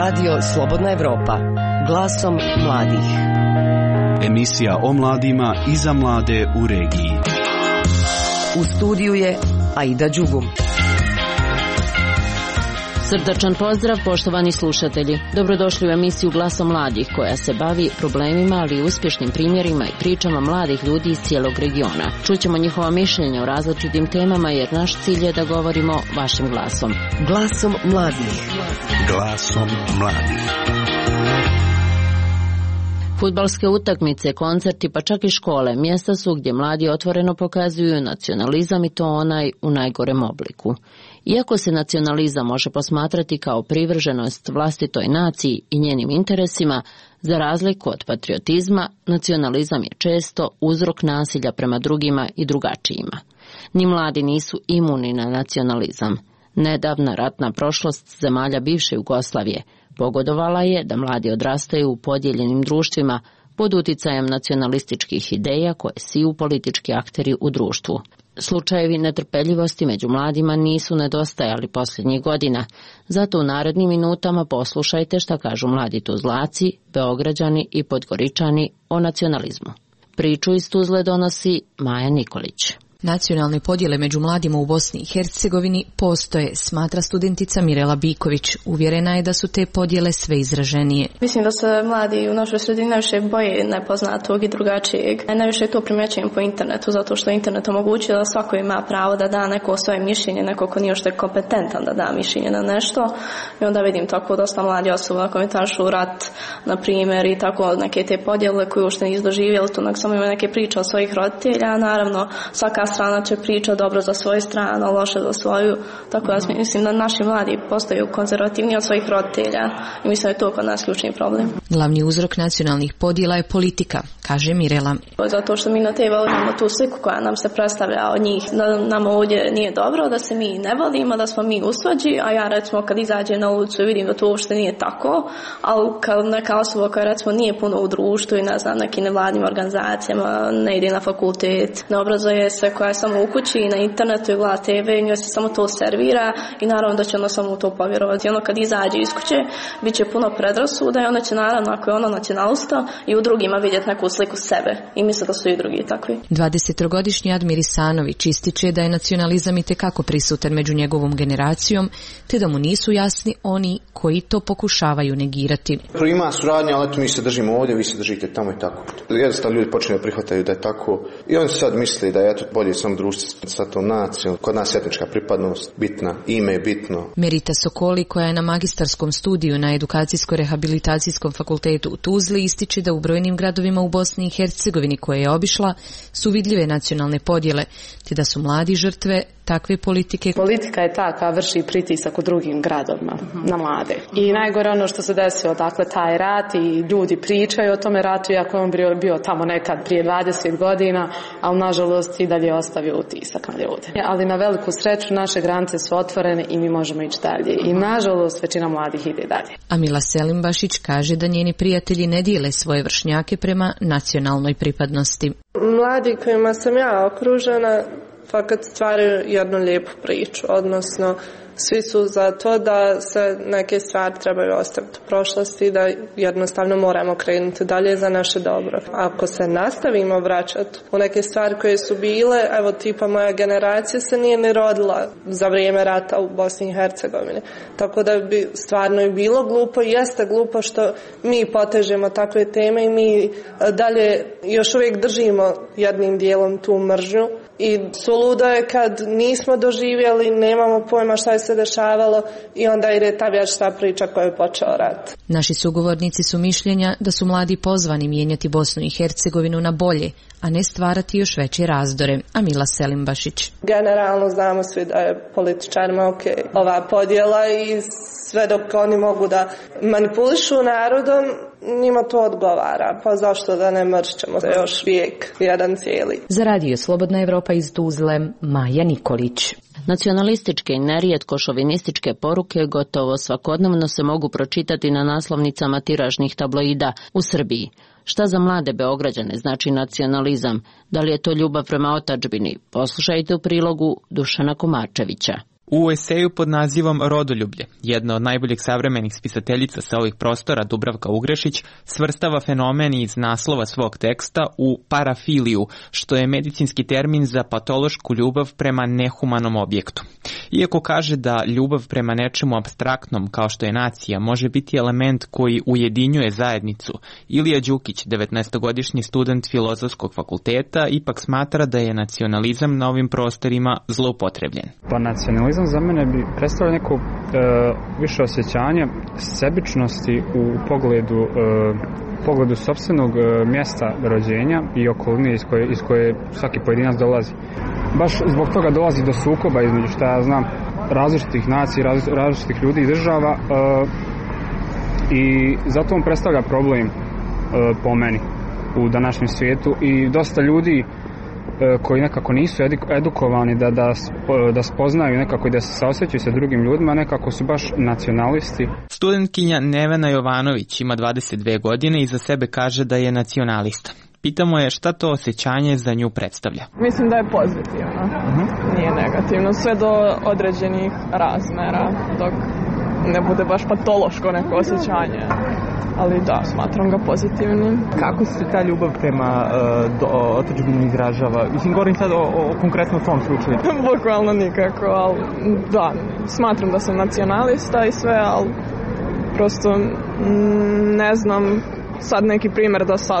Radio Slobodna Evropa, glasom mladih. Emisija o mladima i za mlade u regiji. U studiju je Aida Đugum. Srdačan pozdrav, poštovani slušatelji. Dobrodošli u emisiju Glasom mladih, koja se bavi problemima, ali i uspješnim primjerima i pričama mladih ljudi iz cijelog regiona. Čućemo njihova mišljenja o različitim temama, jer naš cilj je da govorimo vašim glasom. Glasom mladih. Glasom mladih. Fudbalske utakmice, koncerti, pa čak i škole, mjesta su gdje mladi otvoreno pokazuju nacionalizam, i to onaj u najgorem obliku. Iako se nacionalizam može posmatrati kao privrženost vlastitoj naciji i njenim interesima, za razliku od patriotizma, nacionalizam je često uzrok nasilja prema drugima i drugačijima. Ni mladi nisu imuni na nacionalizam. Nedavna ratna prošlost zemalja bivše Jugoslavije pogodovala je da mladi odrastaju u podijeljenim društvima pod uticajem nacionalističkih ideja koje siju politički akteri u društvu. Slučajevi netrpeljivosti među mladima nisu nedostajali posljednjih godina, zato u narednim minutama poslušajte šta kažu mladi Tuzlaci, Beograđani i Podgoričani o nacionalizmu. Priču iz Tuzle donosi Maja Nikolić. Nacionalne podjele među mladima u Bosni i Hercegovini postoje, smatra studentica Mirela Biković. Uvjerena je da su te podjele sve izraženije. Mislim da se mladi u našoj sredini najviše boje nepoznatog i drugačijeg. Najviše to primjećujem po internetu, zato što internet omogućuje da svako ima pravo da da neko svoje mišljenje, neko ko nije što je kompetentan da da mišljenje na nešto. I onda vidim tako dosta mladi osoba komentaršu rat, na primjer, i tako neke te podjele koje uopšte nisu doživjeli, tu samo imaju neke priče od svojih roditelja. Naravno, svaka strana će pričati dobro za svoju stranu, loše za svoju. Tako da mislim da naši mladi postaju konzervativni od svojih roditelja i mislim da je to kod nas ključni problem. Glavni uzrok nacionalnih podjela je politika, kaže Mirela. Zato što mi na TV imamo tu sliku koja nam se predstavlja od njih, da nam ovdje nije dobro, da se mi ne volimo, da smo mi usvađi, a ja recimo kad izađem na ulicu i vidim da to uopšte nije tako, ali kao neka osoba koja recimo nije puno u društvu i ne znam, nekim nevladnim organizacijama, ne ide na fakultet, ne obrazuje se, koja je samo u kući i na internetu i gleda TV i njoj se samo to servira i naravno da će ona samo u to povjerovati. Ono kad izađe iz kuće bit će puno predrasuda i ona će naravno, ako je ona nacionalista, i u drugima vidjeti neku sliku sebe i misle da su i drugi takvi. 23-godišnji Admir Isanović ističe da je nacionalizam itekako prisutan među njegovom generacijom, te da mu nisu jasni oni koji to pokušavaju negirati. Ima suradnja, ali eto mi se držimo ovdje, vi se držite tamo i tako. Jednostavno ljudi počinju prihvataju da je tako i oni sad misle da je eto bolje samo društvo sa tom nacijom. Kod nas etnička pripadnost bitna, ime je bitno. Merita Sokoli, koja je na magistarskom studiju na Edukacijsko-rehabilitacijskom fakultetu u Tuzli, ističe da u brojnim gradovima u Bosni i Hercegovini koje je obišla su vidljive nacionalne podjele, te da su mladi žrtve takve politike. Politika je ta koja vrši pritisak u drugim gradovima na mlade. I najgore ono što se desilo, dakle, taj rat i ljudi pričaju o tome ratu, iako je on bio tamo nekad prije 20 godina, ali nažalost i dalje ostavio utisak na ljude. Ali na veliku sreću naše granice su otvorene i mi možemo ići dalje. I nažalost većina mladih ide dalje. Amila Selimbašić kaže da njeni prijatelji ne dijele svoje vršnjake prema nacionalnoj pripadnosti. Mladi kojima sam ja okružena fakat stvaraju jednu lijepu priču, odnosno svi su za to da se neke stvari trebaju ostaviti u prošlosti i da jednostavno moramo krenuti dalje za naše dobro. Ako se nastavimo vraćati u neke stvari koje su bile, evo tipa moja generacija se nije ni rodila za vrijeme rata u Bosni i Hercegovini. Tako da bi stvarno i bilo glupo i jeste glupo što mi potežemo takve teme i mi dalje još uvijek držimo jednim dijelom tu mržnju. I suludo je kad nismo doživjeli, nemamo pojma šta je se dešavalo i onda ide ta vječna priča koja je počeo rat. Naši sugovornici su mišljenja da su mladi pozvani mijenjati Bosnu i Hercegovinu na bolje, a ne stvarati još veće razdore. Amila Selimbašić. Generalno znamo svi da je političarima ova podjela i sve dok oni mogu da manipulišu narodom, njima to odgovara. Pa zašto da ne mršćemo još vijek jedan cijeli. Za Radio Slobodna Evropa iz Tuzle, Maja Nikolić. Nacionalističke i nerijetko šovinističke poruke gotovo svakodnevno se mogu pročitati na naslovnicama tiražnih tabloida u Srbiji. Šta za mlade Beograđane znači nacionalizam? Da li je to ljubav prema otadžbini? Poslušajte u prilogu Dušana Komačevića. U eseju pod nazivom Rodoljublje, jedna od najboljih savremenih spisateljica sa ovih prostora, Dubravka Ugrešić, svrstava fenomen iz naslova svog teksta u parafiliju, što je medicinski termin za patološku ljubav prema nehumanom objektu. Iako kaže da ljubav prema nečemu apstraktnom, kao što je nacija, može biti element koji ujedinjuje zajednicu, Ilija Đukić, 19-godišnji student Filozofskog fakulteta, ipak smatra da je nacionalizam na ovim prostorima zloupotrebljen. Pa nacionalizam za mene bi predstavljao neko više osjećanje sebičnosti u pogledu sopstvenog mjesta rođenja i okoline iz koje svaki pojedinac dolazi. Baš zbog toga dolazi do sukoba između, šta ja znam, različitih nacija, različitih ljudi i država i zato on predstavlja problem po meni u današnjem svijetu i dosta ljudi koji nekako nisu edukovani da spoznaju nekako i da se saosjećaju sa drugim ljudima, nekako su baš nacionalisti. Studentkinja Nevena Jovanović ima 22 godine i za sebe kaže da je nacionalista. Pitamo je šta to osjećanje za nju predstavlja. Mislim da je pozitivno, nije negativno, sve do određenih razmera, dok ne bude baš patološko neko osjećanje. Ali da, smatram ga pozitivnim. Kako se ta ljubav prema otadžbini izražava? Mislim, govorim sad o konkretno tom slučaju. Bukvalno nikako, ali da, smatram da sam nacionalista i sve, ali prosto ne znam sad neki primjer da sad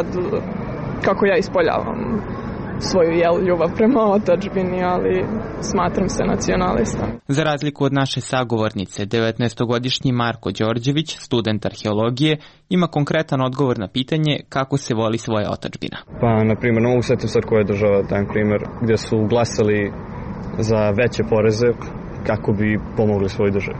kako ja ispoljavam svoju ljubav prema otadžbini, ali smatram se nacionalistom. Za razliku od naše sagovornice, 19-godišnji Marko Đorđević, student arheologije, ima konkretan odgovor na pitanje kako se voli svoja otadžbina. Pa, na primjer, ne mogu setiti sad koja je država, taj primjer, gdje su glasali za veće poreze kako bi pomogli svojoj državi.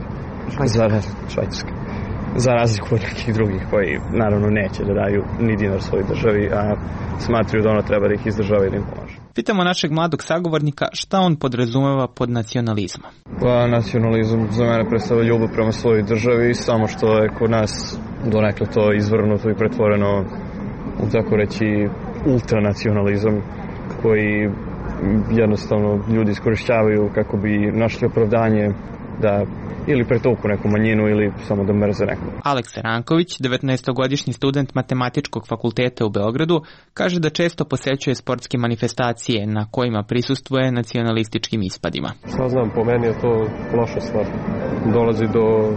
Švajcarska. Za razliku od nekih drugih koji naravno neće da daju ni dinar svojoj državi, a smatruju da ona treba da ih izdržava i da im pomaže. Pitamo našeg mladog sagovornika šta on podrazumeva pod nacionalizmom. Pa nacionalizam za mene predstavlja ljubav prema svojoj državi, samo što je kod nas donekle to izvrnuto i pretvoreno u tako reći ultranacionalizam koji jednostavno ljudi iskorišćavaju kako bi našli opravdanje da ili pretoku neku manjinu ili samo da mrze nekog. Aleksa Ranković, 19-godišnji student Matematičkog fakulteta u Beogradu, kaže da često posećuje sportske manifestacije na kojima prisustvuje nacionalističkim ispadima. Šta znam, po meni je to loša stvar. Dolazi do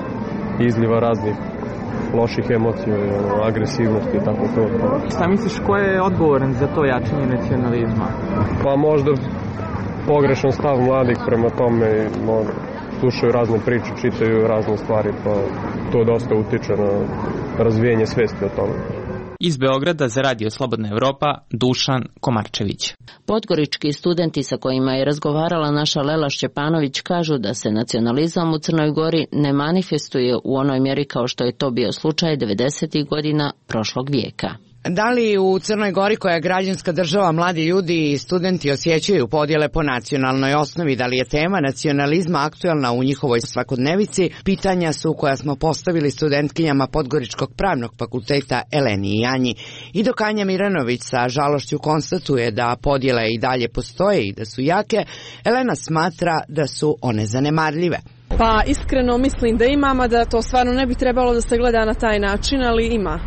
izliva raznih loših emocija, agresivnosti i tako to. Šta misliš, ko je odgovoran za to jačanje nacionalizma? Pa možda pogrešan stav mladih prema tome, slušaju razne priče, čitaju razne stvari, pa to dosta utiče na razvijenje svesti o tome. Iz Beograda za Radio Slobodna Evropa, Dušan Komarčević. Podgorički studenti sa kojima je razgovarala naša Lela Šćepanović kažu da se nacionalizam u Crnoj Gori ne manifestuje u onoj mjeri kao što je to bio slučaj 90. godina prošlog vijeka. Da li u Crnoj Gori, koja je građanska država, mladi ljudi i studenti osjećaju podjele po nacionalnoj osnovi? Da li je tema nacionalizma aktuelna u njihovoj svakodnevici? Pitanja su koja smo postavili studentkinjama Podgoričkog pravnog fakulteta Eleni i Janji. I dok Anja Miranović sa žalošću konstatuje da podjele i dalje postoje i da su jake, Elena smatra da su one zanemarljive. Pa iskreno mislim da imamo, da to stvarno ne bi trebalo da se gleda na taj način, ali ima.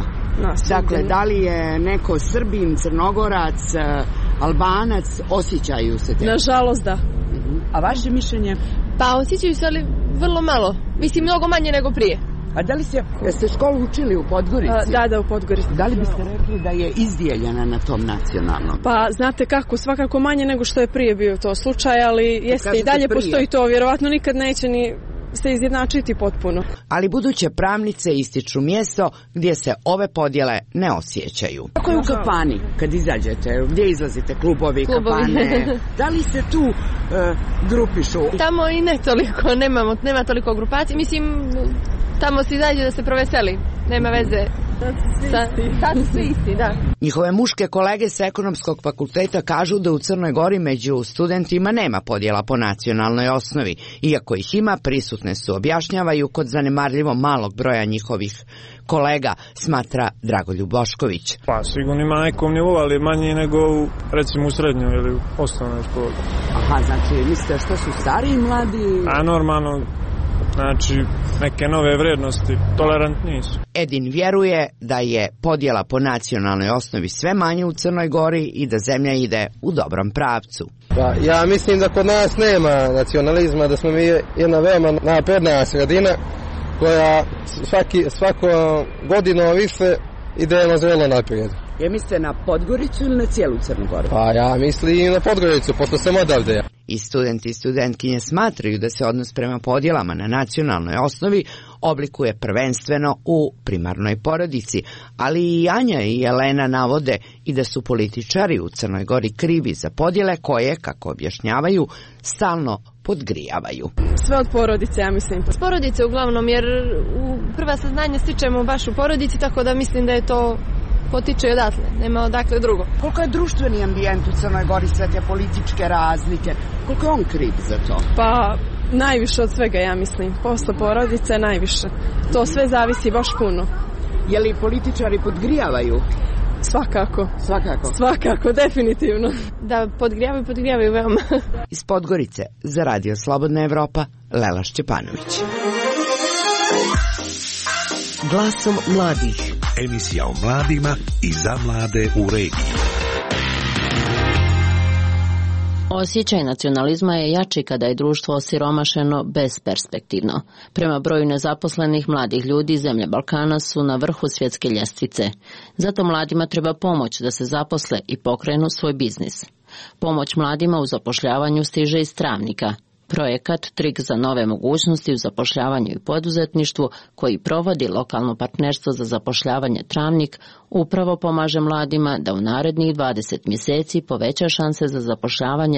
Dakle, da li je neko Srbin, Crnogorac, Albanac, osjećaju se te? Nažalost da. A vaše mišljenje? Pa osjećaju se, ali vrlo malo. Mislim, mnogo manje nego prije. A da li ste školu učili u Podgorici? Da, u Podgorici. Da li biste rekli da je izdijeljena na tom nacionalnom? Pa znate kako, svakako manje nego što je prije bio to slučaj, ali jeste i dalje postoji to, vjerovatno nikad neće ni se izjednačiti potpuno. Ali buduće pravnice ističu mjesto gdje se ove podjele ne osjećaju. Kako je u kafani kad izađete? Gdje izlazite? Klubovi, kafane? Da li se tu grupišu? Tamo i ne toliko, nema toliko grupacije. Mislim, tamo se izađe da se proveseli. Nema veze Sad su svi isti, da. Njihove muške kolege sa ekonomskog fakulteta kažu da u Crnoj Gori među studentima nema podjela po nacionalnoj osnovi. Iako ih ima, prisutne su, objašnjavaju, kod zanemarljivo malog broja njihovih kolega, smatra Dragoljub Bošković. Pa sigurno ima na nekom nivou, ali manji nego recimo u srednjoj ili u osnovnoj školi. Aha, znači mislite što su stariji mladi? A normalno, znači neke nove vrednosti, tolerantniji su. Edin vjeruje da je podjela po nacionalnoj osnovi sve manje u Crnoj Gori i da zemlja ide u dobrom pravcu. Pa, ja mislim da kod nas nema nacionalizma, da smo mi jedna veoma napredna sredina koja svako godinu više idemo zrelo naprijed. Je mislite na Podgoricu ili na cijelu Crnu Goru? Pa ja mislim i na Podgoricu, pošto sam odavde. I studenti i studentkinje smatraju da se odnos prema podjelama na nacionalnoj osnovi oblikuje prvenstveno u primarnoj porodici, ali i Anja i Jelena navode i da su političari u Crnoj Gori krivi za podjele koje, kako objašnjavaju, stalno podgrijavaju. Sve od porodice, ja mislim. S porodice uglavnom, jer prva saznanja stičemo baš u porodici, tako da mislim da je to potiče odatle, nema odakle drugo. Koliko je društveni ambijent u Crnoj Gori, sve te političke razlike, koliko je on kriv za to? Pa najviše od svega, ja mislim. Posle porodice najviše. To sve zavisi baš puno. Je li političari podgrijavaju? Svakako. Svakako? Svakako, definitivno. Da, podgrijavaju veoma. Iz Podgorice za Radio Slobodna Evropa, Lela Šćepanović. Glasom mladih. Emisija o mladima i za mlade u regiji. Osjećaj nacionalizma je jači kada je društvo osiromašeno besperspektivno. Prema broju nezaposlenih mladih ljudi, zemlje Balkana su na vrhu svjetske ljestvice. Zato mladima treba pomoć da se zaposle i pokrenu svoj biznis. Pomoć mladima u zapošljavanju stiže iz Travnika. Projekat Trik za nove mogućnosti u zapošljavanju i poduzetništvu, koji provodi lokalno partnerstvo za zapošljavanje Travnik, upravo pomaže mladima da u narednih 20 mjeseci poveća šanse za zapošljavanje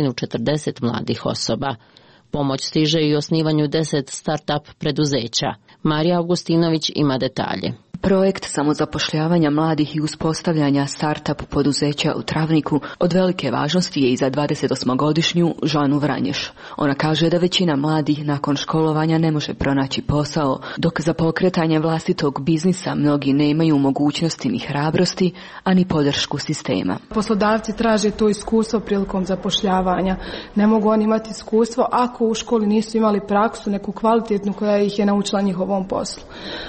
140 mladih osoba. Pomoć stiže i osnivanju 10 start-up preduzeća. Marija Augustinović ima detalje. Projekt samozapošljavanja mladih i uspostavljanja start-up poduzeća u Travniku od velike važnosti je i za 28-godišnju Žanu Vranješ. Ona kaže da većina mladih nakon školovanja ne može pronaći posao, dok za pokretanje vlastitog biznisa mnogi nemaju mogućnosti ni hrabrosti, a ni podršku sistema. Poslodavci traže to iskustvo prilikom zapošljavanja. Ne mogu oni imati iskustvo ako u školi nisu imali praksu, neku kvalitetnu koja ih je naučila njihovom poslu.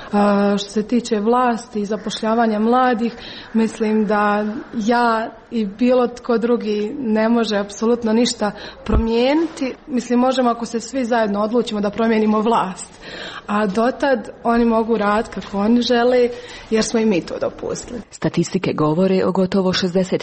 Što se tiče vlasti i zapošljavanja mladih, mislim da ja i bilo tko drugi ne može apsolutno ništa promijeniti. Mislim, možemo ako se svi zajedno odlučimo da promijenimo vlast. A dotad oni mogu raditi kako oni žele, jer smo i mi to dopustili. Statistike govore o gotovo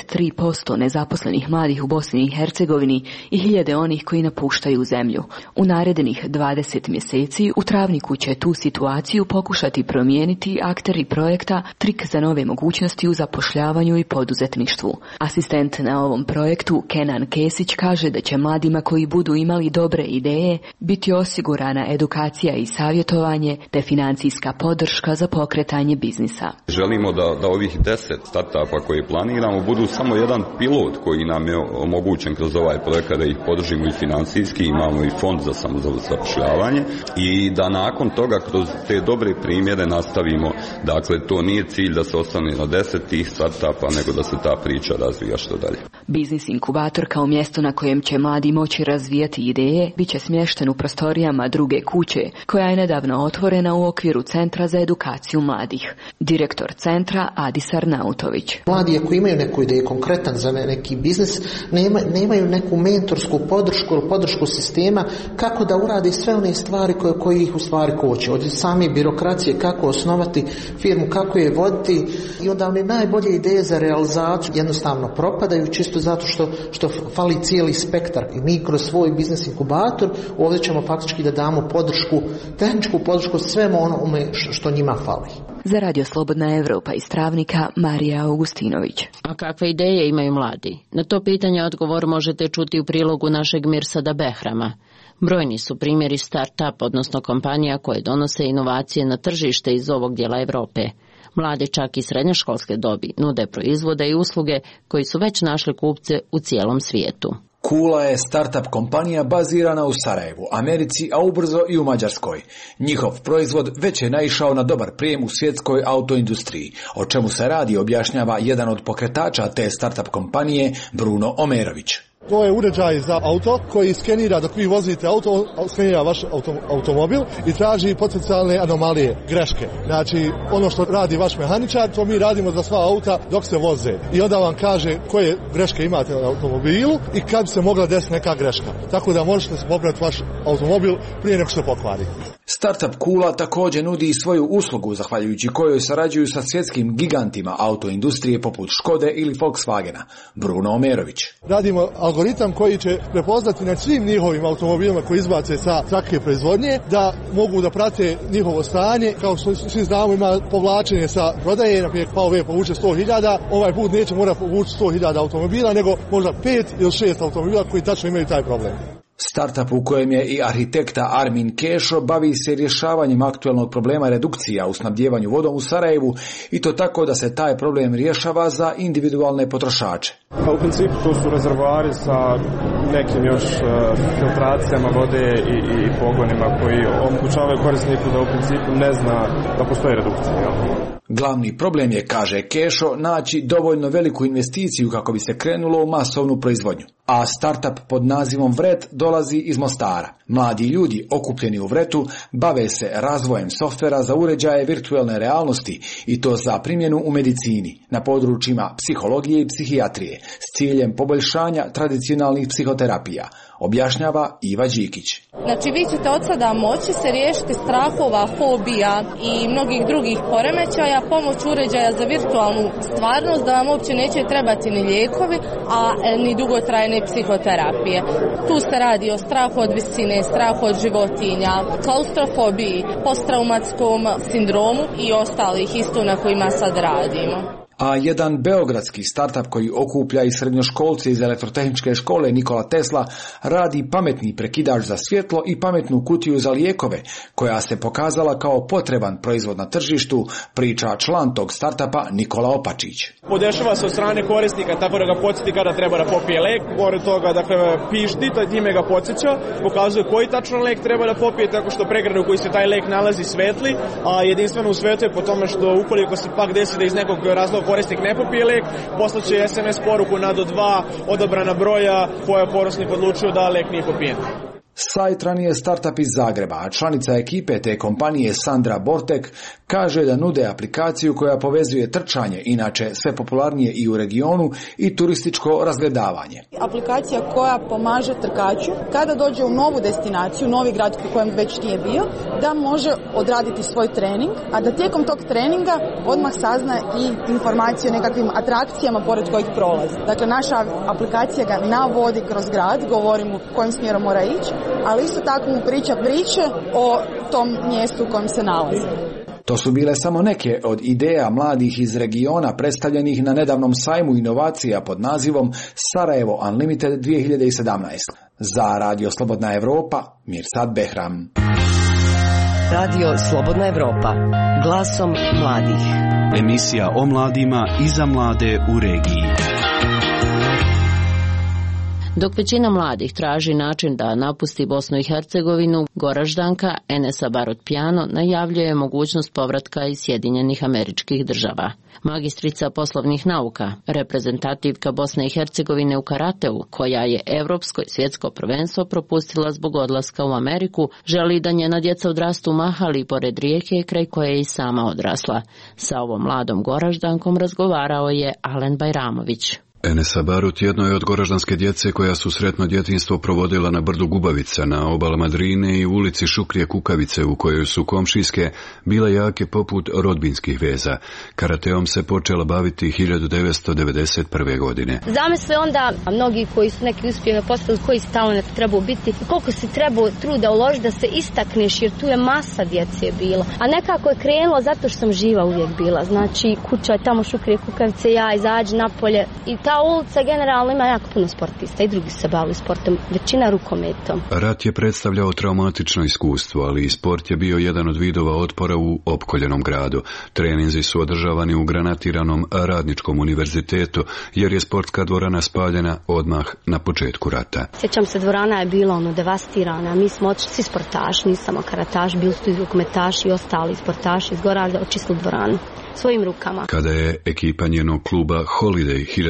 63% nezaposlenih mladih u Bosni i Hercegovini i hiljade onih koji napuštaju zemlju. U narednih 20 mjeseci u Travniku će tu situaciju pokušati promijeniti akteri projekta Trik za nove mogućnosti u zapošljavanju i poduzetništvu. Asistent na ovom projektu Kenan Kesić kaže da će mladima koji budu imali dobre ideje biti osigurana edukacija i savjetovanje te financijska podrška za pokretanje biznisa. Želimo da ovih 10 startupa koje planiramo budu samo jedan pilot koji nam je omogućen kroz ovaj projekat, da ih podržimo i financijski, imamo i fond za samozapošljavanje i da nakon toga kroz te dobre primjere nastavimo. Dakle, to nije cilj da se ostane na 10 tih startupa, nego da se ta priča razvija što dalje. Biznis inkubator kao mjesto na kojem će mladi moći razvijati ideje bit će smješten u prostorijama druge kuće, koja je nedavno otvorena u okviru Centra za edukaciju mladih. Direktor centra Adis Arnautović. Mladi ako imaju neku ideju konkretan za neki biznis, nemaju neku mentorsku podršku ili podršku sistema kako da urade sve one stvari koje ih u stvari koče. Od same birokracije, kako osnovati firmu, kako je voditi, i onda one najbolje ideje za realizaciju jednostavno propadaju čisto zato što fali cijeli spektar. I mi kroz svoj biznis inkubator ovdje ćemo faktički da damo podršku, tehničku podršku svemu onome što njima fali. Za Radio Slobodna Evropa iz Travnika, Marija Augustinović. A kakve ideje imaju mladi? Na to pitanje odgovor možete čuti u prilogu našeg Mirsada Behrama. Brojni su primjeri start-up, odnosno kompanija koje donose inovacije na tržište iz ovog dijela Evrope. Mladi čak i srednjoškolske dobi nude proizvode i usluge koji su već našli kupce u cijelom svijetu. Kula je startup kompanija bazirana u Sarajevu, Americi, a ubrzo i u Mađarskoj. Njihov proizvod već je naišao na dobar prijem u svjetskoj autoindustriji. O čemu se radi objašnjava jedan od pokretača te startup kompanije, Bruno Omerović. To je uređaj za auto koji skenira dok vi vozite auto, skenira vaš automobil i traži potencijalne anomalije, greške. Znači, ono što radi vaš mehaničar, to mi radimo za sva auta dok se voze. I onda vam kaže koje greške imate na automobilu i kad bi se mogla desiti neka greška. Tako da možete popraviti vaš automobil prije nego se pokvari. Startup Kula također nudi i svoju uslugu, zahvaljujući kojoj sarađuju sa svjetskim gigantima autoindustrije poput Škode ili Volkswagena. Bruno Omerović. Radimo algoritam koji će prepoznati na svim njihovim automobilima koji izbace sa trake proizvodnje, da mogu da prate njihovo stanje. Kao što svi znamo, ima povlačenje sa prodaje, na primjer VW povuče 100.000, ovaj put neće morati povući 100.000 automobila, nego možda 5 ili 6 automobila koji tačno imaju taj problem. Startup u kojem je i arhitekta Armin Kešo bavi se rješavanjem aktualnog problema redukcija u snabdijevanju vodom u Sarajevu i to tako da se taj problem rješava za individualne potrošače. U principu to su rezervoari sa nekim još filtracijama vode i pogonima koji omogućavaju korisniku da u principu ne zna da postoji redukcija. Glavni problem je, kaže Kešo, naći dovoljno veliku investiciju kako bi se krenulo u masovnu proizvodnju. A startup pod nazivom Vret dolazi iz Mostara. Mladi ljudi okupljeni u Vretu bave se razvojem softvera za uređaje virtualne realnosti i to za primjenu u medicini, na područjima psihologije i psihijatrije, s ciljem poboljšanja tradicionalnih psihoterapija, objašnjava Iva Đikić. Znači, vi ćete od sada moći se riješiti strahova, fobija i mnogih drugih poremećaja pomoću uređaja za virtualnu stvarnost, da vam uopće neće trebati ni lijekovi, a ni dugotrajne psihoterapije. Tu se radi o strahu od visine, strahu od životinja, klaustrofobiji, posttraumatskom sindromu i ostalih isto na kojima sad radimo. A jedan beogradski startup koji okuplja i srednjoškolce iz elektrotehničke škole Nikola Tesla radi pametni prekidač za svjetlo i pametnu kutiju za lijekove, koja se pokazala kao potreban proizvod na tržištu, priča član tog startupa Nikola Opačić. Podešava se od strane korisnika tako da ga podsjeti kada treba da popije lek, pored toga dakle pišti, time ga podsjeća, pokazuje koji tačno lek treba da popije, tako što pregradu u koji se taj lek nalazi svetli, a jedinstveno u svetu je po tome što ukoliko se pak desi da iz nekog razloga korisnik ne popije lek, poslaće SMS poruku na do 2 odabrana broja koja je korisnik odlučio da lek nije popijen. Sajtran je startup iz Zagreba, a članica ekipe te kompanije Sandra Bortek kaže da nude aplikaciju koja povezuje trčanje, inače sve popularnije i u regionu, i turističko razgledavanje. Aplikacija koja pomaže trkaču kada dođe u novu destinaciju, novi grad u kojem već nije bio, da može odraditi svoj trening, a da tijekom tog treninga odmah sazna i informacije o nekakvim atrakcijama pored kojih prolazi. Dakle, naša aplikacija ga navodi kroz grad, govori mu kojim smjerom mora ići, ali isto tako mu priča priče o tom mjestu u kojem se nalazi. To su bile samo neke od ideja mladih iz regiona predstavljenih na nedavnom sajmu inovacija pod nazivom Sarajevo Unlimited 2017. Za Radio Slobodna Evropa, Mirsad Behram. Radio Slobodna Evropa, glasom mladih. Emisija o mladima i za mlade u regiji. Dok većina mladih traži način da napusti Bosnu i Hercegovinu, Goraždanka Enesa Barot-Pjano najavljuje mogućnost povratka iz Sjedinjenih Američkih Država. Magistrica poslovnih nauka, reprezentativka Bosne i Hercegovine u karateu, koja je evropsko i svjetsko prvenstvo propustila zbog odlaska u Ameriku, želi da njena djeca odrastu u Mahali pored rijeke kraj koje je i sama odrasla. Sa ovom mladom Goraždankom razgovarao je Alen Bajramović. Enesa Barut jedno je od goraždanske djece koja su sretno djetinjstvo provodila na brdu Gubavica, na obalama Drine i u ulici Šukrije Kukavice, u kojoj su komšijske bile jake poput rodbinskih veza. Karateom se počela baviti 1991. godine. Zamisli onda mnogi koji su neki uspjehe postavili, koji talent trebao biti, koliko si trebao truda uložiti da se istakneš, jer tu je masa djece bilo. A nekako je krenulo zato što sam živa uvijek bila. Znači, kuća je tamo Šukrije Kukavice, ja izađi napolje i Ta ulica generalno ima jako puno sportista i drugi se bavili sportom, većina rukometom. Rat je predstavljao traumatično iskustvo, ali i sport je bio jedan od vidova otpora u opkoljenom gradu. Treninzi su održavani u granatiranom Radničkom univerzitetu, jer je sportska dvorana spaljena odmah na početku rata. Sjećam se, dvorana je bila devastirana, mi smo otišli svi sportaši, nisam samo karataš, bili su i rukometaši i ostali sportaši iz Goražda, očistili dvoranu svojim rukama. Kada je ekipa njenog kluba Holiday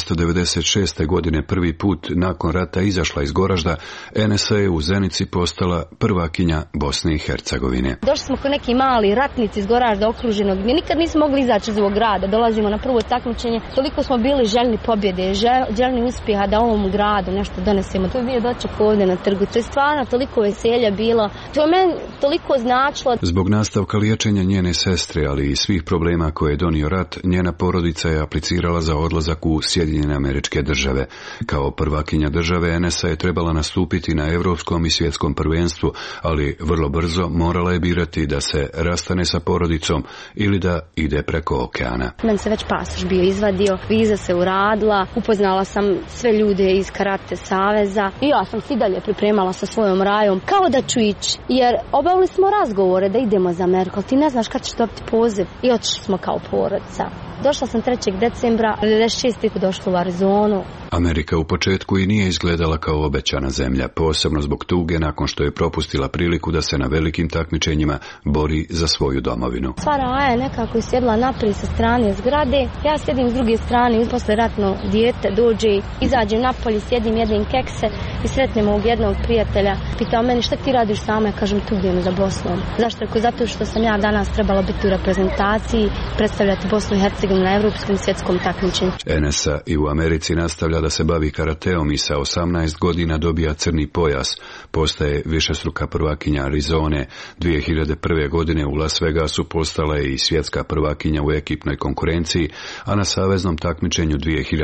1996. godine prvi put nakon rata izašla iz Goražda, NSA je u Zenici postala prvakinja Bosne i Hercegovine. Došli smo kod neki mali ratnici iz Goražda okruženog, mi nikad nismo mogli izaći iz ovog grada, dolazimo na prvo takmičenje, toliko smo bili željni pobjede, željni uspjeha da ovom gradu nešto donesemo. To je bio doček ovdje na trgu, to je stvarno toliko veselja bilo, to je meni toliko značilo. Zbog nastavka liječenja njene sestre, ali i svih problema koje je donio rat, njena porodica je aplicirala za odlazak u Sjedinjene Američke Države. Kao prvakinja države NSA je trebala nastupiti na evropskom i svjetskom prvenstvu, ali vrlo brzo morala je birati da se rastane sa porodicom ili da ide preko okeana. Meni se već pasoš bio izvadio, viza se uradila, upoznala sam sve ljude iz Karate saveza i ja sam se i dalje pripremala sa svojom rajom kao da ću ići, jer obavili smo razgovore da idemo za Ameriku, ali ti ne znaš kad ćeš dobiti poziv i otišli smo kao porodica. Došla sam 3. decembra, 96. došla u Arizonu. Amerika u početku i nije izgledala kao obećana zemlja, posebno zbog tuge nakon što je propustila priliku da se na velikim takmičenjima bori za svoju domovinu. Sva raja je nekako sjedla naprijed sa strane zgrade, ja sjedim s druge strane, posle ratno dijete dođe, izađem napolje, sjedim, jedem kekse i sretnem ovog jednog prijatelja. Pitao meni šta ti radiš sama, ja kažem tugujem za Bosnom. Zašto? Zato što sam ja danas trebala biti u reprezentaciji, predstavljati Bosnu i Hercegovinu na evropskom i svjetskom takmičenju. NSA i u Americi nastavlja da se bavi karateom i sa 18 godina dobija crni pojas. Postaje višestruka prvakinja Arizone. 2001. godine u Las Vegasu postala je i svjetska prvakinja u ekipnoj konkurenciji, a na saveznom takmičenju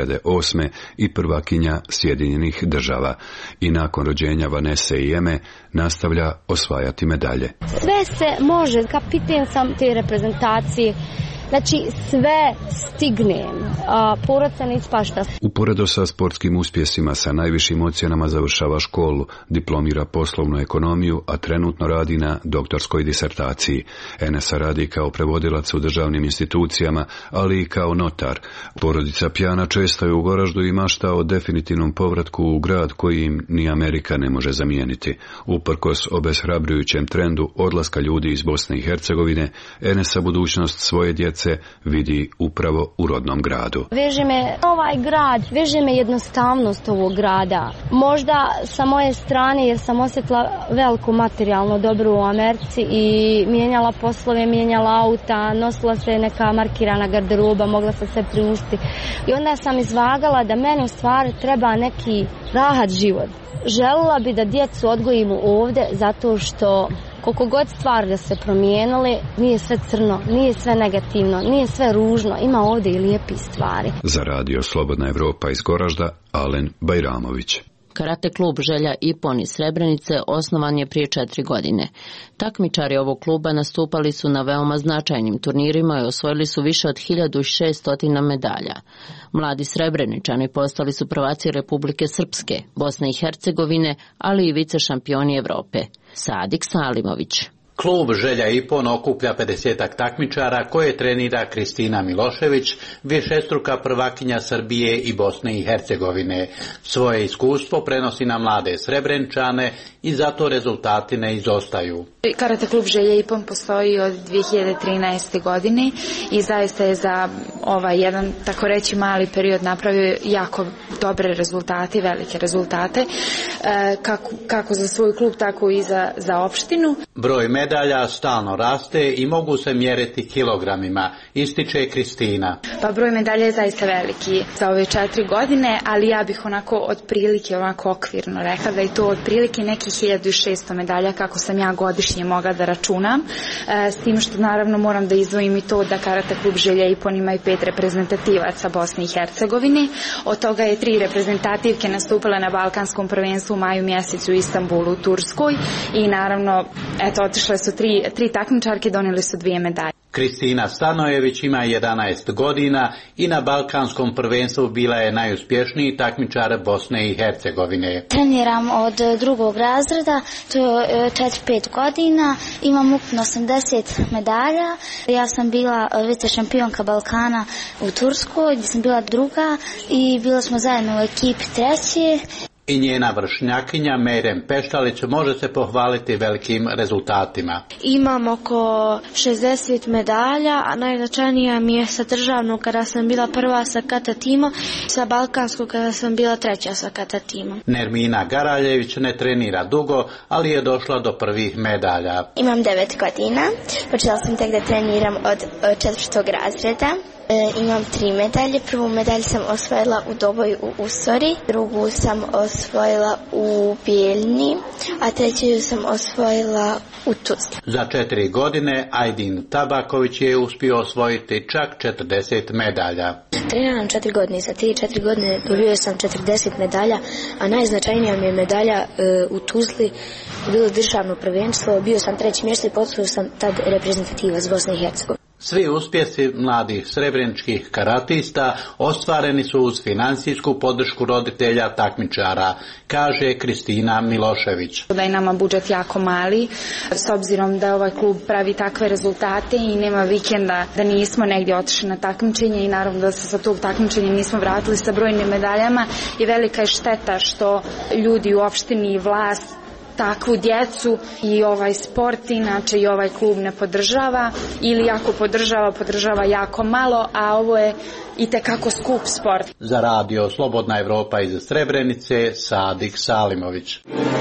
2008. i prvakinja Sjedinjenih Država. I nakon rođenja Vanese i Eme nastavlja osvajati medalje. Sve se može, kapiten sam te reprezentacije. Znači sve stignem, porodica ne ispašta. Uporedo sa sportskim uspjesima sa najvišim ocjenama završava školu, diplomira poslovnu ekonomiju, a trenutno radi na doktorskoj disertaciji. NSA radi kao prevodilac u državnim institucijama, ali i kao notar. Porodica Pjana često je u Goraždu i mašta o definitivnom povratku u grad koji im ni Amerika ne može zamijeniti. Uprkos obeshrabrujućem trendu odlaska ljudi iz Bosne i Hercegovine, NSA budućnost svoje djece vidi upravo u rodnom gradu. Veže me ovaj grad, veže me jednostavnost ovog grada. Možda sa moje strane, jer sam osjetila veliko materijalno dobro u Americi i mijenjala poslove, mijenjala auta, nosila se neka markirana garderoba, mogla sam se priuštiti. I onda sam izvagala da meni u stvari treba neki rahat život. Željela bi da djecu odgojimo ovdje zato što koliko god stvari da se promijenili, nije sve crno, nije sve negativno, nije sve ružno, ima ovdje i lijepi stvari. Za radio Slobodna Evropa iz Goražda, Alen Bajramović. Karate klub Želja Ipon iz Srebrenice osnovan je prije 4 godine. Takmičari ovog kluba nastupali su na veoma značajnim turnirima i osvojili su više od 1600 medalja. Mladi Srebreničani postali su prvaci Republike Srpske, Bosne i Hercegovine, ali i vice šampioni Evrope. Sadik Salimović. Klub Želja Ipon okuplja 50-ak takmičara koje trenira Kristina Milošević, višestruka prvakinja Srbije i Bosne i Hercegovine. Svoje iskustvo prenosi na mlade Srebreničane i zato rezultati ne izostaju. Karate klub Želja Ipon postoji od 2013. godine i zaista je za jedan, tako reći, mali period napravio jako dobre rezultate, velike rezultate, kako za svoj klub, tako i za opštinu. Broj medalja stalno raste i mogu se mjeriti kilogramima, ističe Kristina. Pa broj medalja je zaista veliki za ove 4 godine, ali ja bih otprilike okvirno rekla da je to otprilike nekih 1600 medalja kako sam ja godišnje mogla da računam, s tim što naravno moram da izdvojim i to da Karate klub Želja Ipon ima i 5 reprezentativaca Bosne i Hercegovine, od toga je 3 reprezentativke nastupale na Balkanskom prvenstvu u maju mjesecu u Istanbulu u Turskoj i naravno Eto, otišle su tri takmičarke, donijeli su 2 medalje. Kristina Stanojević ima 11 godina i na balkanskom prvenstvu bila je najuspješniji takmičar Bosne i Hercegovine. Treniram od 2. razreda, to je 4-5 godina, imam ukupno 80 medalja. Ja sam bila vice šampionka Balkana u Turskoj, gdje sam bila 2. i bila smo zajedno u ekipi 3. I njena vršnjakinja Merem Peštalić može se pohvaliti velikim rezultatima. Imam oko 60 medalja, a najznačajnija mi je sa državnog kada sam bila 1. sa kata timom, sa balkanskog kada sam bila 3. sa kata timom. Nermina Garaljević ne trenira dugo, ali je došla do prvih medalja. Imam 9 godina, počela sam tek da treniram od 4. razreda. Imam 3 medalje. Prvu medalju sam osvojila u Doboju u Usori, drugu sam osvojila u Bijeljni, a 3. sam osvojila u Tuzli. Za 4 godine Ajdin Tabaković je uspio osvojiti čak 40 medalja. Treniram 4 godine i za 3-4 godine dobio sam 40 medalja, a najznačajnija mi je medalja u Tuzli, bilo državno prvenstvo, bio sam 3. mjesto i postao sam tad reprezentativac Bosne i Hercegovine. Svi uspjesi mladih srebreničkih karatista ostvareni su uz financijsku podršku roditelja takmičara, kaže Kristina Milošević. Da je nama budžet jako mali, s obzirom da ovaj klub pravi takve rezultate i nema vikenda da nismo negdje otišli na takmičenje i naravno da se sa tog takmičenja nismo vratili sa brojnim medaljama i velika je šteta što ljudi u opštini i vlast takvu djecu i ovaj sport, inače i ovaj klub ne podržava ili ako podržava jako malo, a ovo je itekako skup sport. Za radio Slobodna Evropa iz Srebrenice, Sadik Salimović.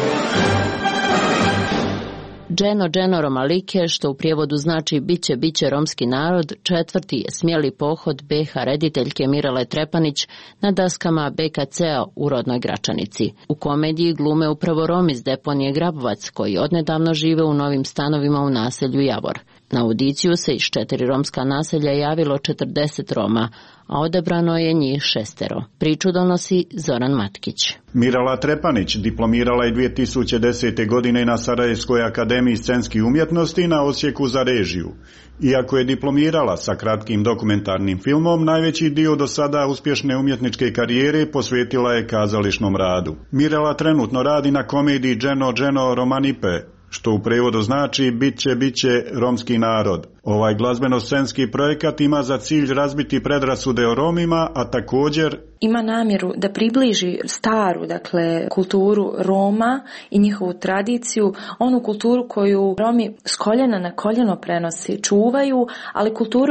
Dženo Romalike, što u prijevodu znači biće romski narod, 4. je smjeli pohod BH rediteljke Mirele Trepanić na daskama BKC-a u rodnoj Gračanici. U komediji glume upravo Romi iz deponije Grabovac, koji odnedavno žive u novim stanovima u naselju Javor. Na audiciju se iz 4 romska naselja javilo 40 Roma, a odabrano je njih 6. Priču donosi Zoran Matkić. Mirela Trepanić diplomirala je 2010. godine na Sarajevskoj akademiji scenskih umjetnosti na odsjeku za režiju. Iako je diplomirala sa kratkim dokumentarnim filmom, najveći dio do sada uspješne umjetničke karijere posvetila je kazališnom radu. Mirela trenutno radi na komediji Dženo Romanipe, što u prevodu znači biće romski narod. Ovaj glazbeno-scenski projekat ima za cilj razbiti predrasude o Romima, a također ima namjeru da približi staru, kulturu Roma i njihovu tradiciju, onu kulturu koju Romi s koljena na koljeno prenosi, čuvaju, ali kulturu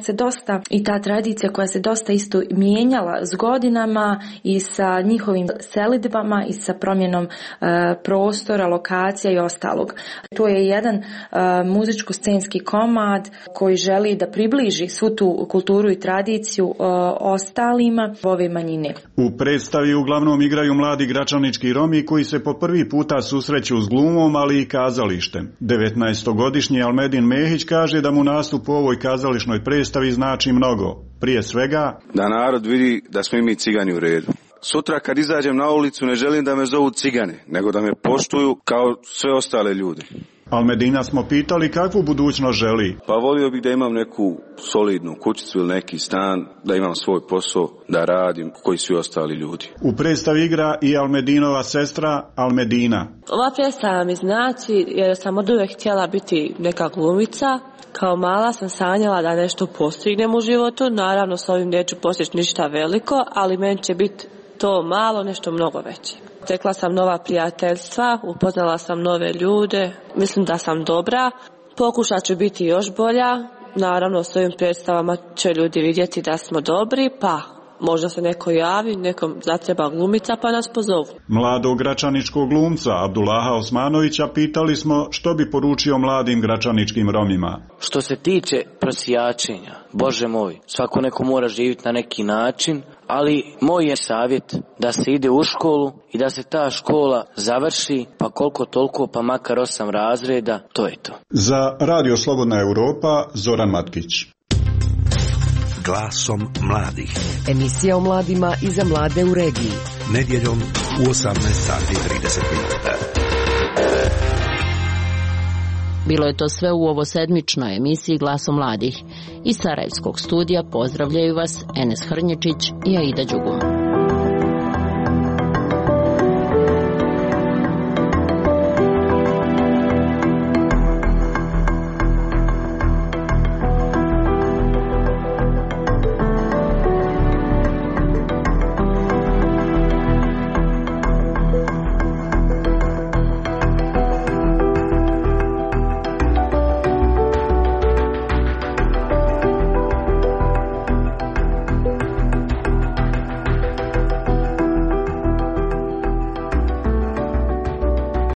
i ta tradicija koja se dosta isto mijenjala s godinama i sa njihovim selidbama i sa promjenom prostora, lokacija i ostalog. To je jedan muzičko-scenski komad koji želi da približi svu tu kulturu i tradiciju ostalima ove manjine. U predstavi uglavnom igraju mladi gračanički Romi koji se po prvi puta susreću s glumom, ali i kazalištem. 19-godišnji Almedin Mehić kaže da mu nastup u ovoj kazališnoj predstavi znači mnogo. Prije svega da narod vidi da smo i mi cigani u redu. Sutra kad izađem na ulicu ne želim da me zovu cigane, nego da me poštuju kao sve ostale ljude. Almedina smo pitali kakvu budućnost želi. Pa volio bih da imam neku solidnu kućicu ili neki stan, da imam svoj posao, da radim koji svi ostali ljudi. U predstavi igra i Almedinova sestra Almedina. Ova predstava mi znači jer sam od uvijek htjela biti neka glumica. Kao mala sam sanjala da nešto postignem u životu, naravno s ovim neću postići ništa veliko, ali meni će biti to malo, nešto mnogo veće. Stekla sam nova prijateljstva, upoznala sam nove ljude, mislim da sam dobra, pokušat ću biti još bolja, naravno s ovim predstavama će ljudi vidjeti da smo dobri, pa možda se neko javi, nekom zatreba glumica pa nas pozovu. Mladog gračaničkog glumca Abdullaha Osmanovića pitali smo što bi poručio mladim gračaničkim Romima. Što se tiče prosjačenja, Bože moj, svako neko mora živjeti na neki način, ali moj je savjet da se ide u školu i da se ta škola završi, pa koliko toliko, pa makar 8 razreda, to je to. Za Radio Slobodna Europa, Zoran Matkić. Glasom mladih. Emisija o mladima i za mlade u regiji. Nedjeljom u 18:30 minuta. Bilo je to sve u ovosedmičnoj emisiji Glaso mladih. Iz Sarajevskog studija pozdravljaju vas Enes Hrnječić i Aida Đugum.